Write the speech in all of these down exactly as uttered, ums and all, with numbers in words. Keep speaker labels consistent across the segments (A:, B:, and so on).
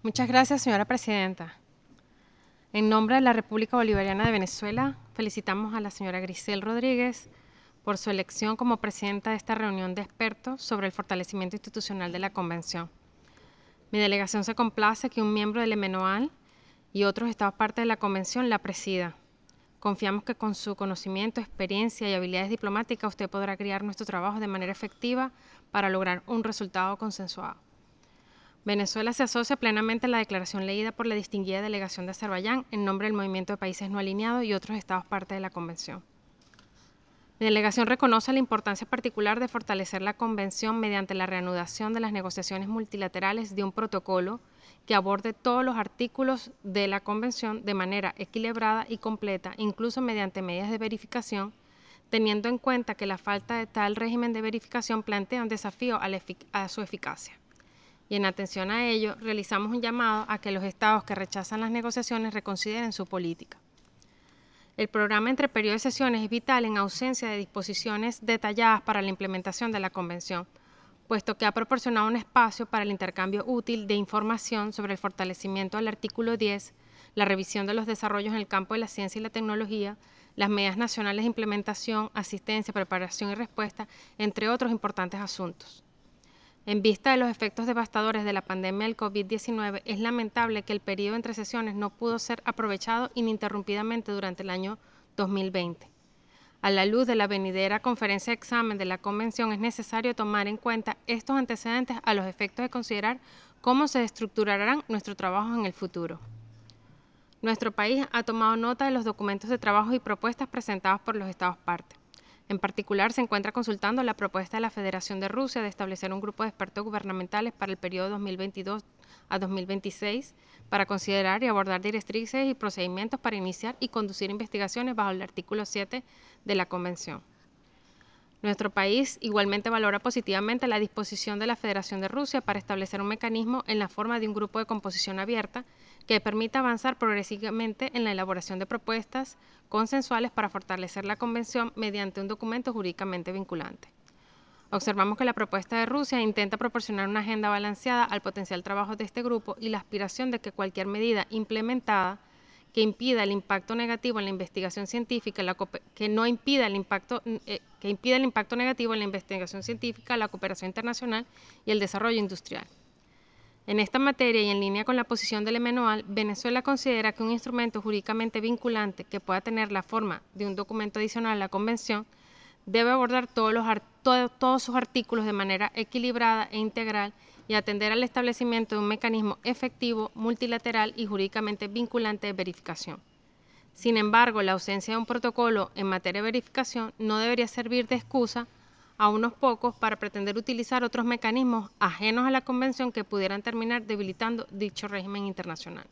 A: Muchas gracias, señora presidenta. En nombre de la República Bolivariana de Venezuela, felicitamos a la señora Grisel Rodríguez por su elección como presidenta de esta reunión de expertos sobre el fortalecimiento institucional de la Convención. Mi delegación se complace que un miembro del EMENOAL y otros estados parte de la Convención la presida. Confiamos que con su conocimiento, experiencia y habilidades diplomáticas usted podrá guiar nuestro trabajo de manera efectiva para lograr un resultado consensuado. Venezuela se asocia plenamente a la declaración leída por la distinguida delegación de Azerbaiyán en nombre del Movimiento de Países No Alineados y otros estados parte de la Convención. Mi delegación reconoce la importancia particular de fortalecer la Convención mediante la reanudación de las negociaciones multilaterales de un protocolo que aborde todos los artículos de la Convención de manera equilibrada y completa, incluso mediante medidas de verificación, teniendo en cuenta que la falta de tal régimen de verificación plantea un desafío a, a su eficacia. Y en atención a ello, realizamos un llamado a que los estados que rechazan las negociaciones reconsideren su política. El programa entre periodo de sesiones es vital en ausencia de disposiciones detalladas para la implementación de la Convención, puesto que ha proporcionado un espacio para el intercambio útil de información sobre el fortalecimiento del artículo diez, la revisión de los desarrollos en el campo de la ciencia y la tecnología, las medidas nacionales de implementación, asistencia, preparación y respuesta, entre otros importantes asuntos. En vista de los efectos devastadores de la pandemia del COVID diecinueve, es lamentable que el periodo entre sesiones no pudo ser aprovechado ininterrumpidamente durante el año dos mil veinte. A la luz de la venidera conferencia de examen de la Convención, es necesario tomar en cuenta estos antecedentes a los efectos de considerar cómo se estructurarán nuestro trabajo en el futuro. Nuestro país ha tomado nota de los documentos de trabajo y propuestas presentados por los estados partes. En particular, se encuentra consultando la propuesta de la Federación de Rusia de establecer un grupo de expertos gubernamentales para el periodo dos mil veintidós a dos mil veintiséis para considerar y abordar directrices y procedimientos para iniciar y conducir investigaciones bajo el artículo siete de la Convención. Nuestro país igualmente valora positivamente la disposición de la Federación de Rusia para establecer un mecanismo en la forma de un grupo de composición abierta que permita avanzar progresivamente en la elaboración de propuestas consensuales para fortalecer la Convención mediante un documento jurídicamente vinculante. Observamos que la propuesta de Rusia intenta proporcionar una agenda balanceada al potencial trabajo de este grupo y la aspiración de que cualquier medida implementada que impida el impacto negativo en la investigación científica, la que no impida el impacto, eh, que impida el impacto negativo en la investigación científica, la cooperación internacional y el desarrollo industrial. En esta materia y en línea con la posición del EMENOAL, Venezuela considera que un instrumento jurídicamente vinculante que pueda tener la forma de un documento adicional a la Convención debe abordar todos, los, todo, todos sus artículos de manera equilibrada e integral y atender al establecimiento de un mecanismo efectivo, multilateral y jurídicamente vinculante de verificación. Sin embargo, la ausencia de un protocolo en materia de verificación no debería servir de excusa a unos pocos para pretender utilizar otros mecanismos ajenos a la Convención que pudieran terminar debilitando dicho régimen internacional.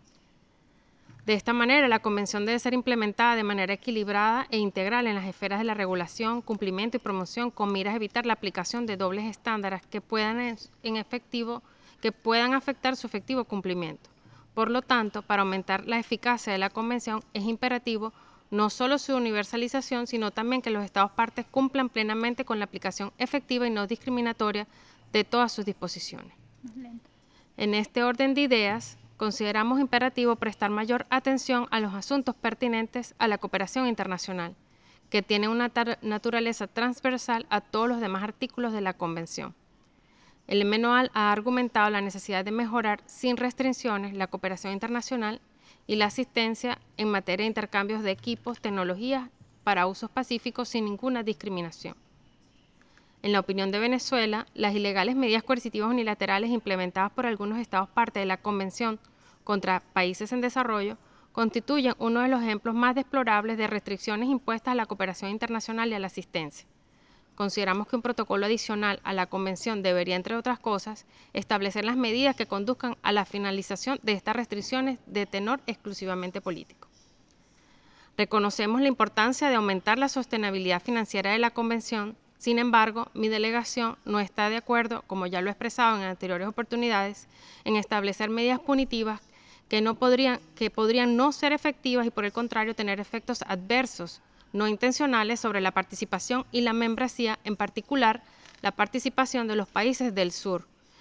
A: De esta manera, la Convención debe ser implementada de manera equilibrada e integral en las esferas de la regulación, cumplimiento y promoción con miras a evitar la aplicación de dobles estándares que puedan, en efectivo, que puedan afectar su efectivo cumplimiento. Por lo tanto, para aumentar la eficacia de la Convención es imperativo no solo su universalización, sino también que los Estados partes cumplan plenamente con la aplicación efectiva y no discriminatoria de todas sus disposiciones. En este orden de ideas, consideramos imperativo prestar mayor atención a los asuntos pertinentes a la cooperación internacional, que tiene una naturaleza transversal a todos los demás artículos de la Convención. El EMENOAL ha argumentado la necesidad de mejorar sin restricciones la cooperación internacional y la asistencia en materia de intercambios de equipos, tecnologías para usos pacíficos sin ninguna discriminación. En la opinión de Venezuela, las ilegales medidas coercitivas unilaterales implementadas por algunos estados parte de la Convención contra países en desarrollo constituyen uno de los ejemplos más deplorables de restricciones impuestas a la cooperación internacional y a la asistencia. Consideramos que un protocolo adicional a la Convención debería, entre otras cosas, establecer las medidas que conduzcan a la finalización de estas restricciones de tenor exclusivamente político. Reconocemos la importancia de aumentar la sostenibilidad financiera de la Convención. Sin embargo, mi delegación no está de acuerdo, como ya lo he expresado en anteriores oportunidades, en establecer medidas punitivas que, no podrían, que podrían no ser efectivas y, por el contrario, tener efectos adversos no intencionales sobre la participación y la membresía, en particular la participación de los países del sur,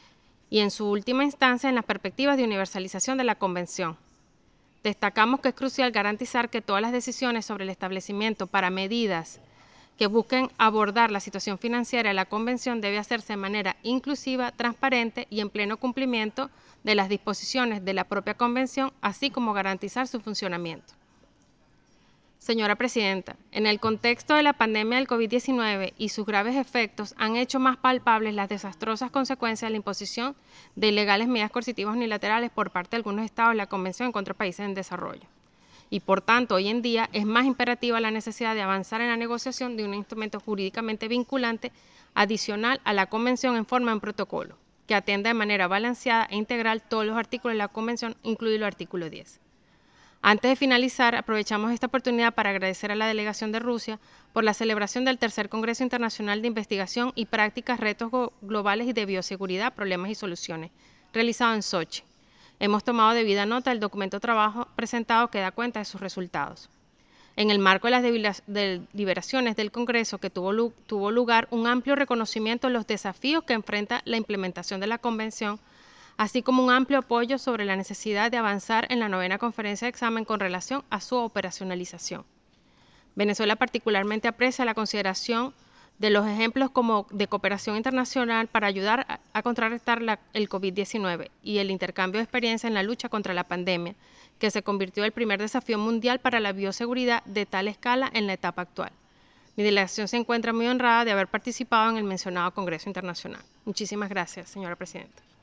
A: y, en su última instancia, en las perspectivas de universalización de la Convención. Destacamos que es crucial garantizar que todas las decisiones sobre el establecimiento para medidas que busquen abordar la situación financiera de la Convención debe hacerse de manera inclusiva, transparente y en pleno cumplimiento de las disposiciones de la propia Convención, así como garantizar su funcionamiento. Señora Presidenta, en el contexto de la pandemia del COVID diecinueve y sus graves efectos han hecho más palpables las desastrosas consecuencias de la imposición de ilegales medidas coercitivas unilaterales por parte de algunos estados de la Convención contra países en desarrollo. Y por tanto, hoy en día es más imperativa la necesidad de avanzar en la negociación de un instrumento jurídicamente vinculante adicional a la Convención en forma de un protocolo, que atienda de manera balanceada e integral todos los artículos de la Convención, incluido el artículo diez. Antes de finalizar, aprovechamos esta oportunidad para agradecer a la delegación de Rusia por la celebración del tercer Congreso Internacional de Investigación y Prácticas, Retos Globales y de Bioseguridad, Problemas y Soluciones, realizado en Sochi. Hemos tomado debida nota del documento de trabajo presentado que da cuenta de sus resultados. En el marco de las deliberaciones del Congreso, que tuvo, tuvo lugar un amplio reconocimiento de los desafíos que enfrenta la implementación de la Convención, así como un amplio apoyo sobre la necesidad de avanzar en la novena conferencia de examen con relación a su operacionalización. Venezuela particularmente aprecia la consideración de los ejemplos como de cooperación internacional para ayudar a, a contrarrestar la, el COVID diecinueve y el intercambio de experiencia en la lucha contra la pandemia, que se convirtió en el primer desafío mundial para la bioseguridad de tal escala en la etapa actual. Mi delegación se encuentra muy honrada de haber participado en el mencionado Congreso Internacional. Muchísimas gracias, señora Presidenta.